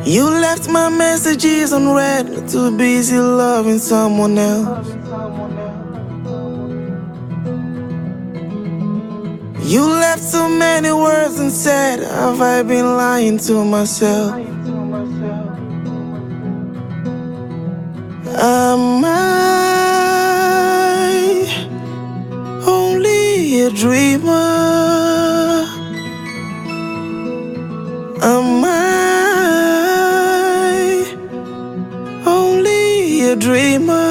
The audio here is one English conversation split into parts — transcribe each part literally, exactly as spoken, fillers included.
You left my messages unread, too busy loving someone else. You left so many words unsaid. Have I been lying to myself? Am I only a dreamer? Am I only a dreamer?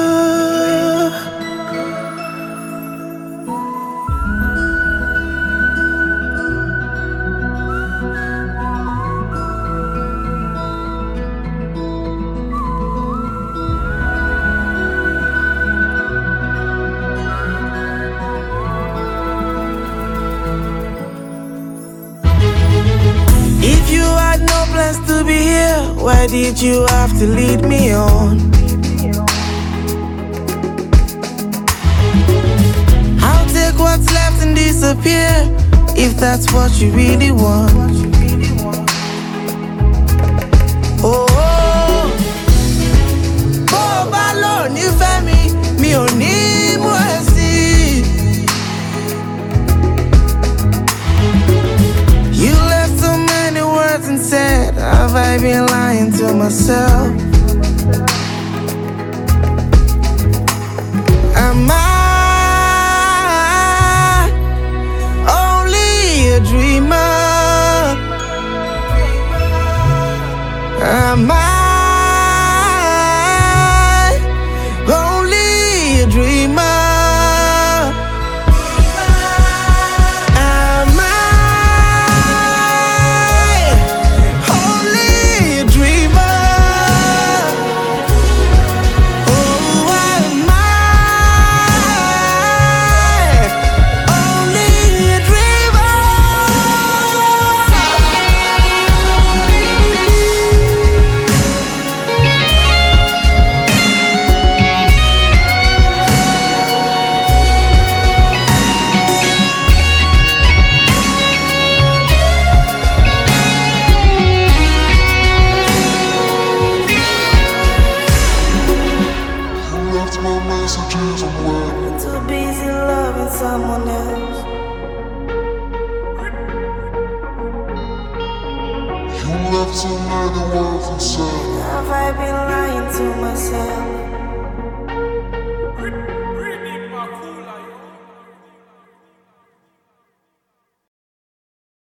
If you had no plans to be here, why did you have to lead me on? I'll take what's left and disappear, if that's what you really want. Oh, oh, oh, balon, you fẹ́ mi, mi ò ní mú ẹ sí. You left so many words and said, have I been lying to myself? Am I only a dreamer? Am I only a dreamer? Too busy loving someone else. You left so many words unsaid. Have I been lying to myself?